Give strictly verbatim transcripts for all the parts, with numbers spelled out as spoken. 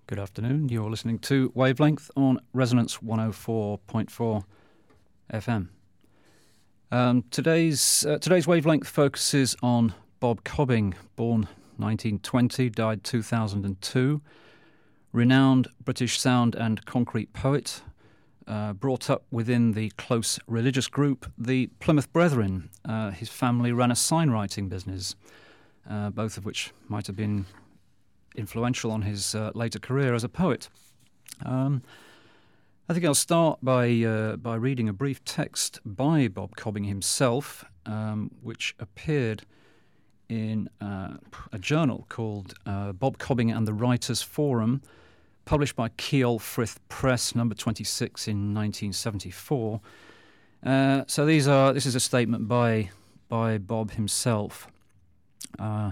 Good afternoon. You're listening to Wavelength on Resonance one oh four point four F M. Um, today's uh, today's Wavelength focuses on Bob Cobbing, born nineteen twenty, died two thousand two, renowned British sound and concrete poet, uh, brought up within the close religious group, the Plymouth Brethren. Uh, his family ran a signwriting business, uh, both of which might have been influential on his uh, later career as a poet. Um, I think I'll start by uh, by reading a brief text by Bob Cobbing himself, um, which appeared in uh, a journal called uh, Bob Cobbing and the Writers' Forum, published by Keol Frith Press, number twenty-six in nineteen seventy-four. Uh, so these are this is a statement by by Bob himself. Uh,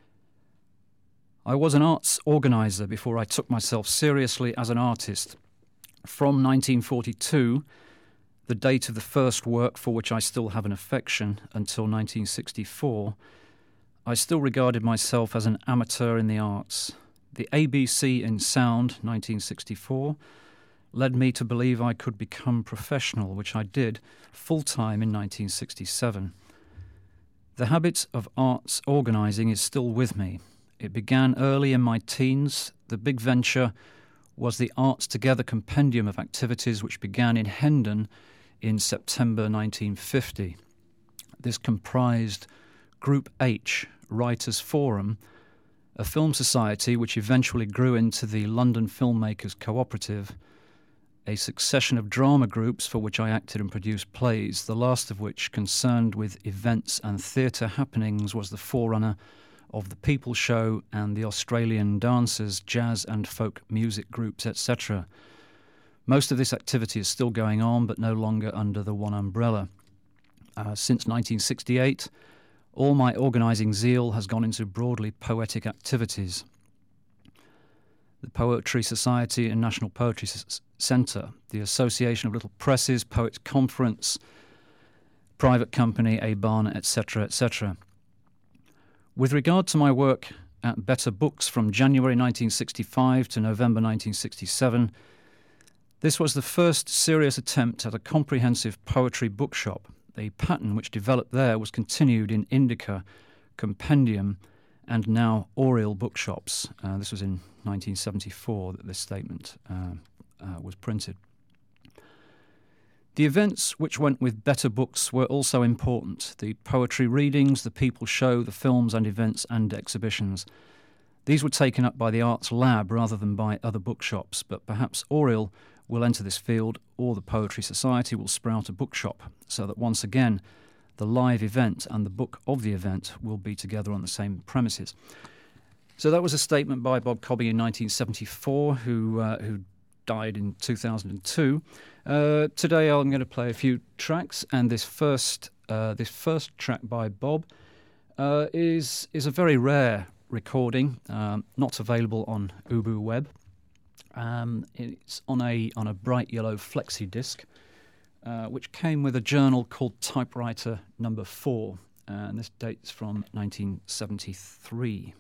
I was an arts organizer before I took myself seriously as an artist. From nineteen forty-two, the date of the first work for which I still have an affection, until nineteen sixty-four, I still regarded myself as an amateur in the arts. The A B C in sound, nineteen sixty-four, led me to believe I could become professional, which I did full-time in nineteen sixty-seven. The habit of arts organizing is still with me. It began early in my teens. The big venture was the Arts Together compendium of activities, which began in Hendon in September nineteen fifty. This comprised Group H, Writers' Forum, a film society which eventually grew into the London Filmmakers Cooperative, a succession of drama groups for which I acted and produced plays, the last of which, concerned with events and theatre happenings, was the forerunner of the People Show and the Australian dancers, jazz and folk music groups, et cetera. Most of this activity is still going on, but no longer under the one umbrella. Uh, since nineteen sixty-eight, all my organising zeal has gone into broadly poetic activities. The Poetry Society and National Poetry S- Centre, the Association of Little Presses, Poets Conference, private company, A Barn, et cetera, et cetera. With regard to my work at Better Books from January nineteen sixty-five to November nineteen sixty-seven, this was the first serious attempt at a comprehensive poetry bookshop. The pattern which developed there was continued in Indica, Compendium, and now Oriel bookshops. Uh, this was in nineteen seventy-four that this statement uh, uh, was printed. The events which went with Better Books were also important. The poetry readings, the People Show, the films and events and exhibitions. These were taken up by the Arts Lab rather than by other bookshops, but perhaps Oriel will enter this field, or the Poetry Society will sprout a bookshop, so that once again the live event and the book of the event will be together on the same premises. So that was a statement by Bob Cobbing in nineteen seventy-four, who uh, who died in two thousand two. Uh, today I'm going to play a few tracks, and this first uh, this first track by Bob uh, is is a very rare recording, um, not available on Ubu Web. Um, it's on a on a bright yellow flexi disc, uh, which came with a journal called Typewriter Number Four, and this dates from nineteen seventy-three.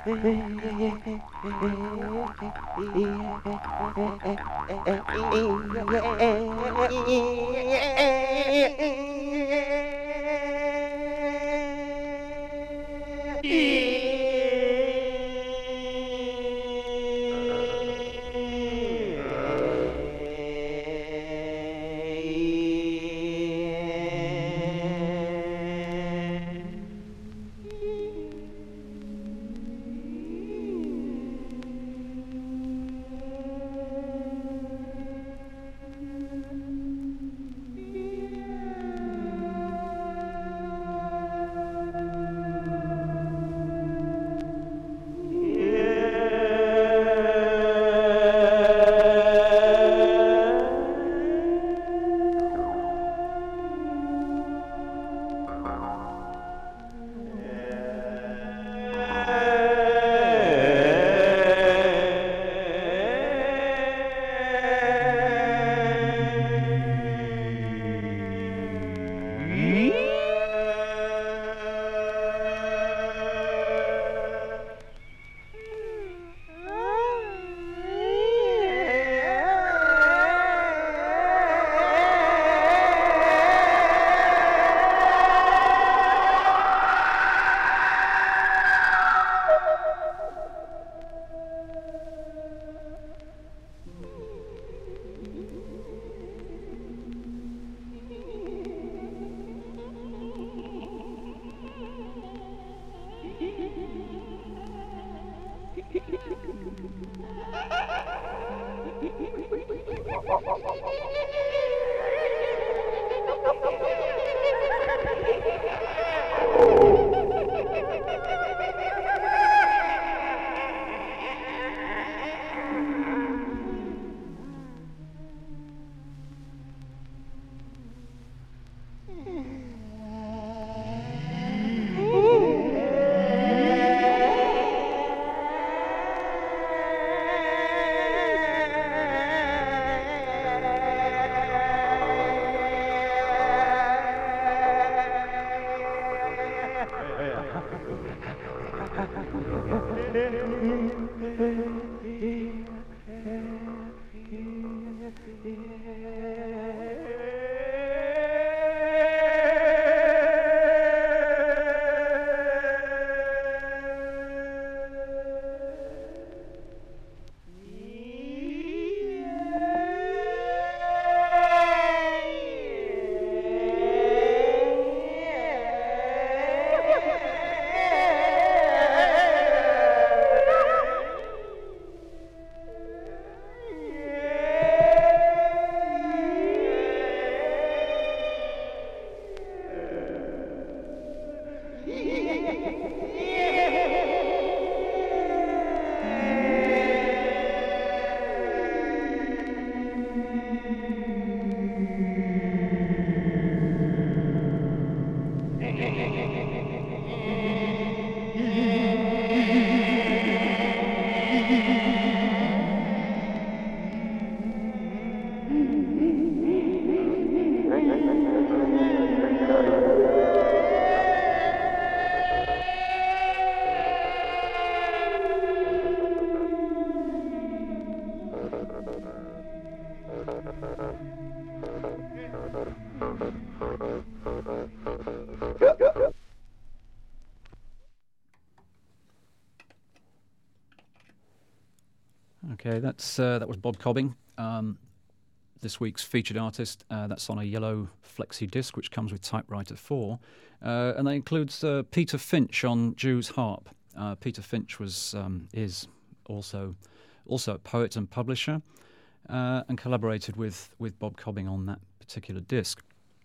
Okay, that's uh, that was Bob Cobbing, um, this week's featured artist. Uh, that's on a yellow flexi disc, which comes with Typewriter four, uh, and that includes uh, Peter Finch on Jew's harp. Uh, Peter Finch was um, is also also a poet and publisher, uh, and collaborated with with Bob Cobbing on that particular disc.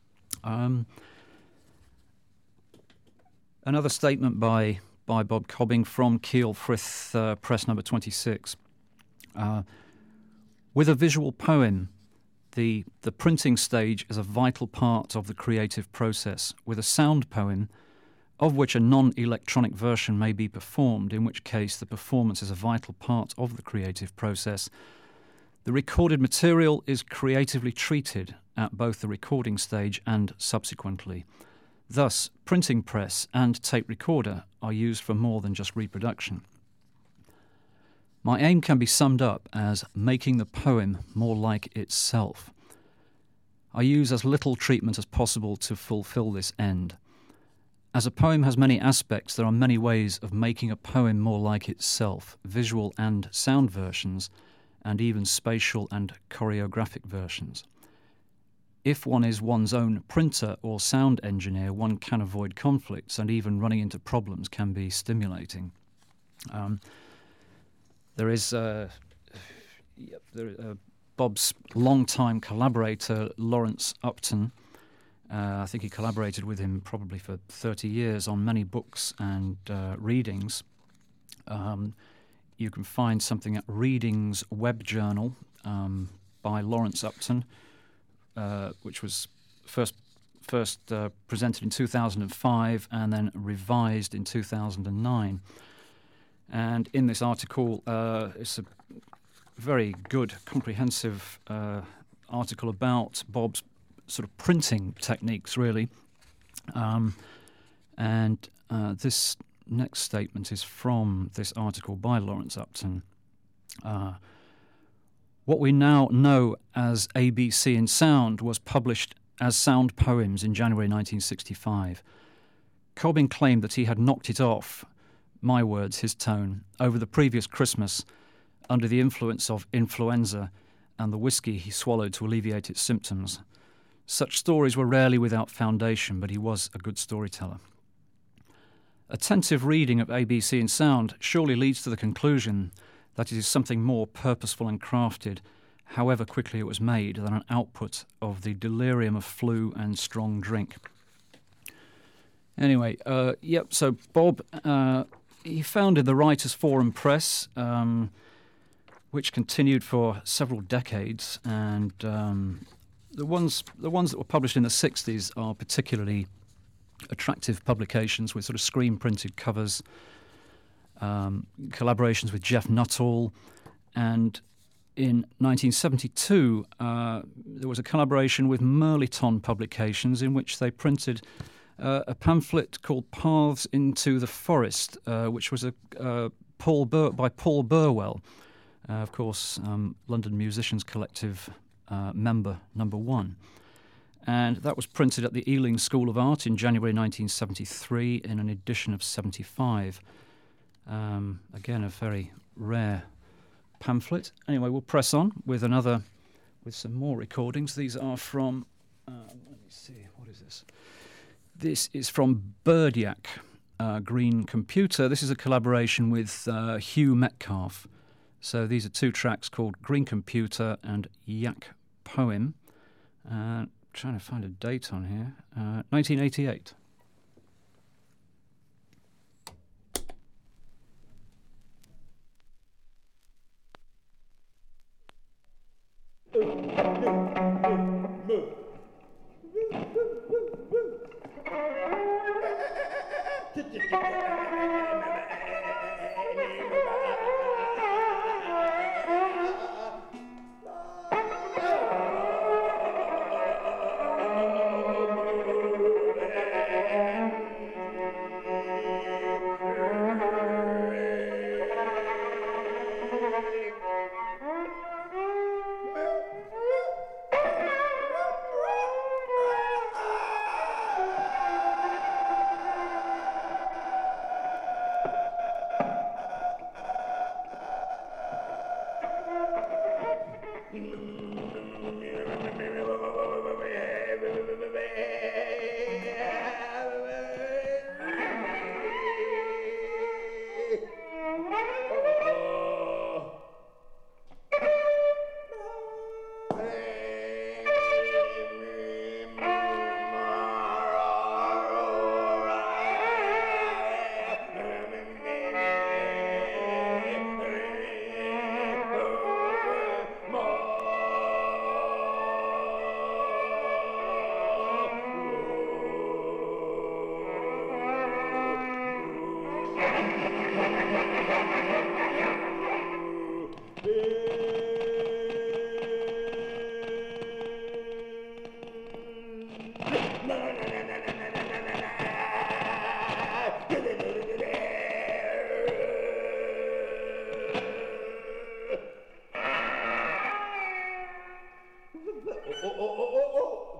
Um, another statement by by Bob Cobbing from Keel Frith uh, Press number twenty-six. Uh, with a visual poem, the the printing stage is a vital part of the creative process. With a sound poem, of which a non-electronic version may be performed, in which case the performance is a vital part of the creative process, the recorded material is creatively treated at both the recording stage and subsequently. Thus, printing press and tape recorder are used for more than just reproduction. My aim can be summed up as making the poem more like itself. I use as little treatment as possible to fulfill this end. As a poem has many aspects, there are many ways of making a poem more like itself, visual and sound versions, and even spatial and choreographic versions. If one is one's own printer or sound engineer, one can avoid conflicts, and even running into problems can be stimulating. Um, there is uh, there, uh, Bob's longtime collaborator, Lawrence Upton. Uh, I think he collaborated with him probably for thirty years on many books and uh, readings. Um, you can find something at Readings Web Journal um, by Lawrence Upton, uh, which was first first uh, presented in two thousand five and then revised in two thousand nine. And in this article, uh, it's a very good, comprehensive uh, article about Bob's sort of printing techniques, really. Um, and uh, this next statement is from this article by Lawrence Upton. Uh, what we now know as A B C in Sound was published as Sound Poems in January nineteen sixty-five. Cobbing claimed that he had knocked it off, my words, his tone, over the previous Christmas under the influence of influenza and the whiskey he swallowed to alleviate its symptoms. Such stories were rarely without foundation, but he was a good storyteller. Attentive reading of A B C in Sound surely leads to the conclusion that it is something more purposeful and crafted, however quickly it was made, than an output of the delirium of flu and strong drink. Anyway, uh, yep, so Bob, uh, he founded the Writers' Forum Press, um, which continued for several decades, and um, the ones the ones that were published in the sixties are particularly attractive publications with sort of screen-printed covers, um, collaborations with Jeff Nuttall, and in nineteen seventy-two uh, there was a collaboration with Merliton Publications in which they printed uh, a pamphlet called Paths into the Forest, uh, which was a uh, Paul Bur- by Paul Burwell, uh, of course, um, London Musicians Collective uh, member number one. And that was printed at the Ealing School of Art in January nineteen seventy-three in an edition of seventy-five. Um, again, a very rare pamphlet. Anyway, we'll press on with another, with some more recordings. These are from, uh, let me see, what is this? This is from Birdyak, uh, Green Computer. This is a collaboration with uh, Hugh Metcalf. So these are two tracks called Green Computer and Yak Poem. Uh, trying to find a date on here. Uh, nineteen eighty-eight.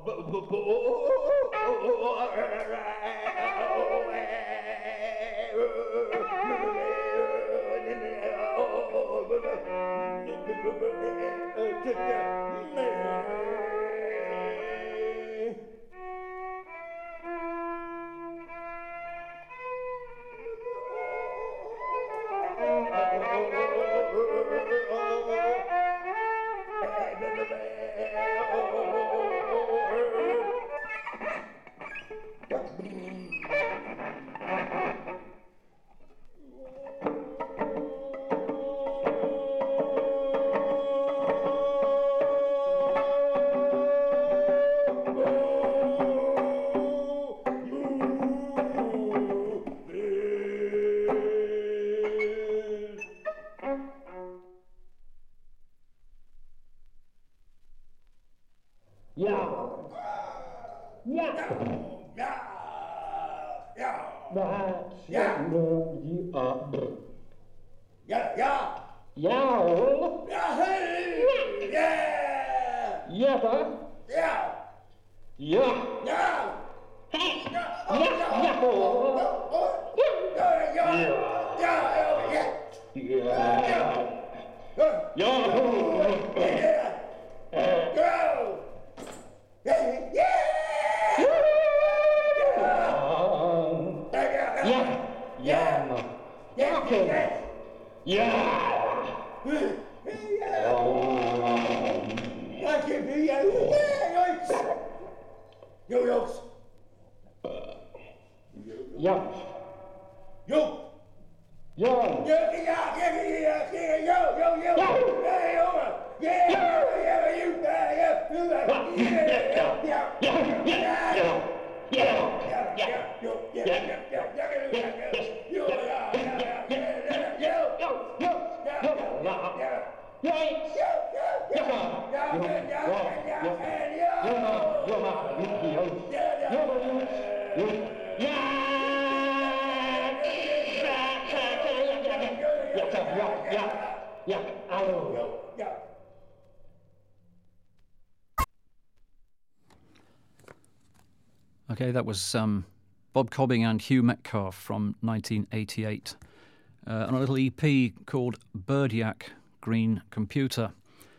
Okay, that was um, Bob Cobbing and Hugh Metcalf from nineteen eighty-eight uh, on a little E P called Birdyak Green Computer.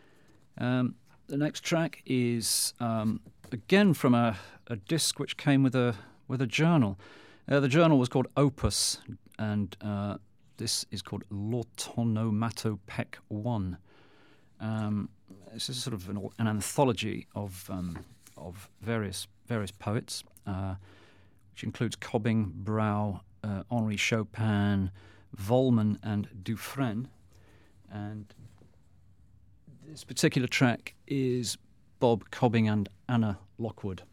Um, the next track is um, again from a, a disc which came with a with a journal. Uh, the journal was called Opus, and uh, this is called L'Autonomatopec One. Um, this is sort of an, an anthology of um, of various various poets, uh, which includes Cobbing, Brau, uh, Henri Chopin, Volman, and Dufresne. And this particular track is Bob Cobbing and Anna Lockwood.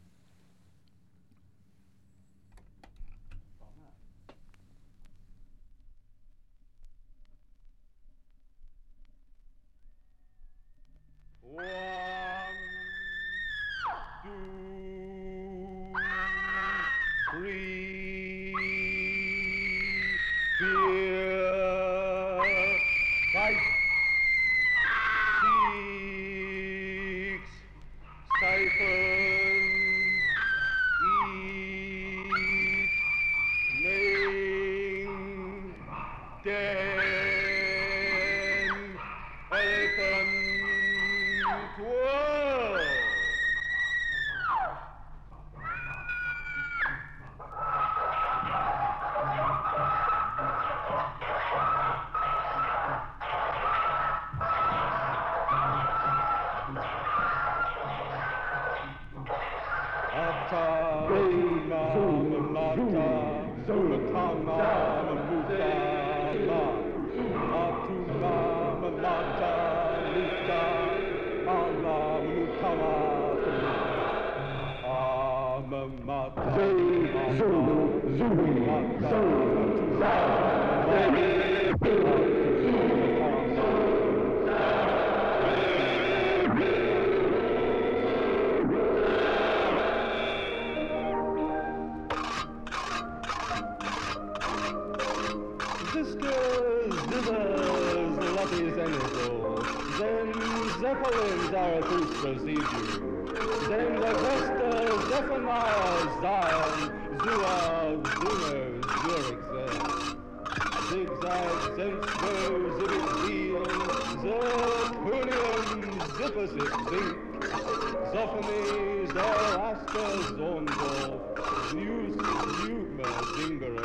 Zeppelin Zarathustra's Evening, then the Vesta Zephaniah, Zion, Zua, Zuno, Zurich, Zigzag, Zensko, Zivic, Zeal, Zirconium, Zippersit, Zink, Zophony, Zoroaster, Zorndorf, Zeus, Zuma, Zingaro,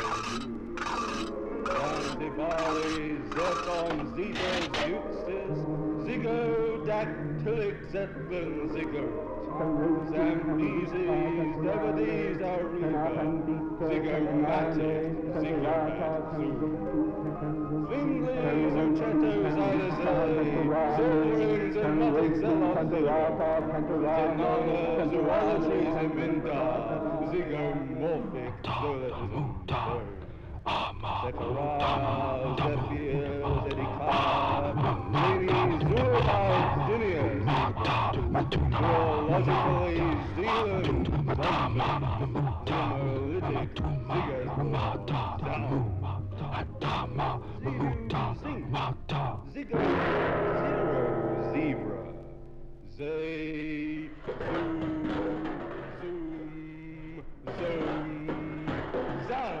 Zanzibari, Zircon, Zeta, Zeuxis, Zigo, Dactylic, Zeppelin, Ziggurt, Zambezes, Zebedis, Aruba, Zigomatic, Zigomatsu, Zwingli, Zuchetto, Zylazay, Zilverins, and Matic, Zelothi, Zenana, Zoology, Zeminda, Zigomorphic, Zoletism, Zechariah, Zephyr, Zedekah, Ladies, Zurabite, Dinias, Zoologically, Zealand, Zomolytic, Zigazbor, Zigo, Zero, Zebra, Zay, Zoom, Zoom, Zoom, Zam.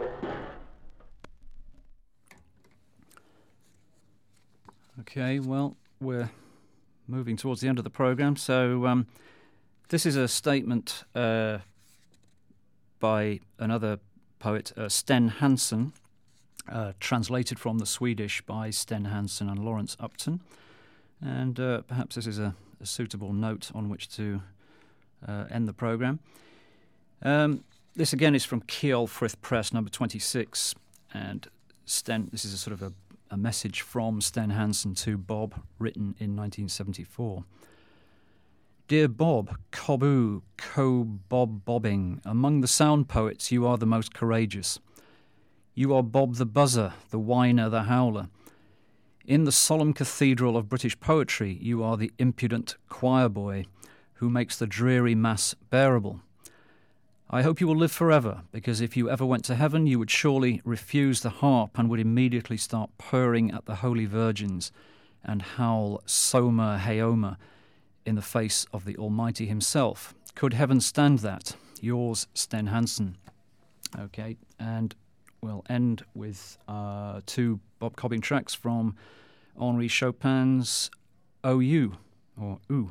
Okay, well, we're moving towards the end of the programme, so um, this is a statement uh, by another poet, uh, Sten Hansen, uh, translated from the Swedish by Sten Hansen and Lawrence Upton, and uh, perhaps this is a, a suitable note on which to uh, end the programme. Um, this again is from Keolfrith Press, number twenty-six, and Sten, this is a sort of a A message from Sten Hansen to Bob, written in nineteen seventy-four. Dear Bob, Cobu, Co-Bob Bobbing, among the sound poets you are the most courageous. You are Bob the Buzzer, the whiner, the howler. In the solemn cathedral of British poetry you are the impudent choir boy who makes the dreary mass bearable. I hope you will live forever, because if you ever went to heaven, you would surely refuse the harp and would immediately start purring at the holy virgins and howl Soma Heoma in the face of the Almighty himself. Could heaven stand that? Yours, Sten Hansen. Okay, and we'll end with uh, two Bob Cobbing tracks from Henri Chopin's O U, or Oo.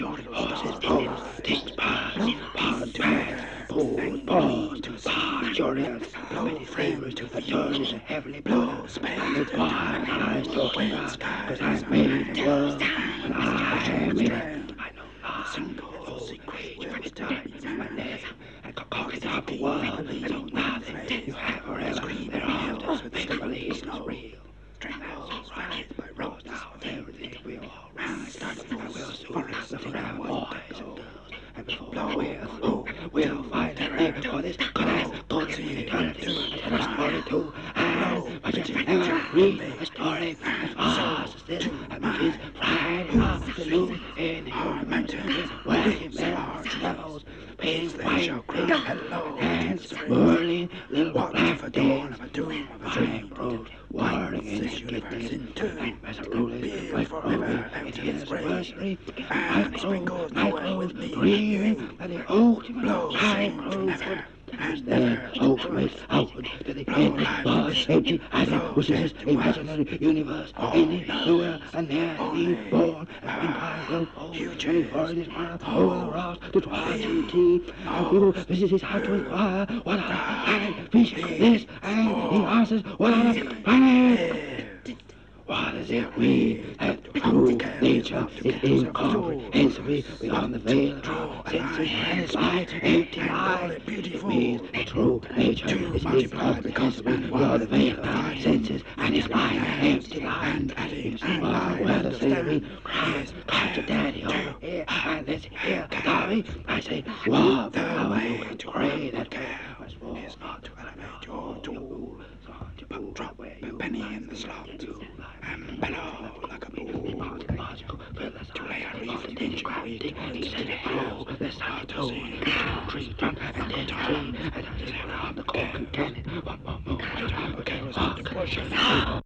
Your realms, blow flavors to the joys of heavenly blows, with wide eyes talking about, because I made the world, and I made it. I know not a single secret when it dies in my name, and concocted out the world, so nothing you have forever thereafter, make believe is real. Strangles, right, by roads now, everything we all round, starting I will soon, nothing I boys and girls, and before blow will, we'll fight forever for this cause, go to eternity, and tell a story too, and but you never read a story as fast as this, and which is Friday afternoon in your mountains, where you met devils, pains white, hello, hands whirling, little black days, flying roads, warring in the universe into, as a ruling, like forever, it is anniversary, and sprinkles nowhere with me, breathing, and the ultimate high road. And there, ultimate outward to the endless vast empty attic, which is this imaginary universe, any, nowhere, and there, being born, and when I will hold, huge for his mouth, over the rocks, to try to tea, and people visit his house to inquire, what other planet fish this, and he answers, what other planet? What is it we have true nature is incomprehensibly beyond the veil of senses and its light, empty light. It means that true nature is incomprehensibly beyond the veil of senses and its light, empty light. It's where the slavery cries, cries to daddy over here, and this here, Tommy. I say, what the way to pray that was for is not to elevate your tool, but drop a penny in the slot. And bellow like a bull, to lay a reef in the great, he said it flow, the sun told, tree trunk, and dead tree, and I said around the cork and cannon, one more move, to drop a kerosene to push it.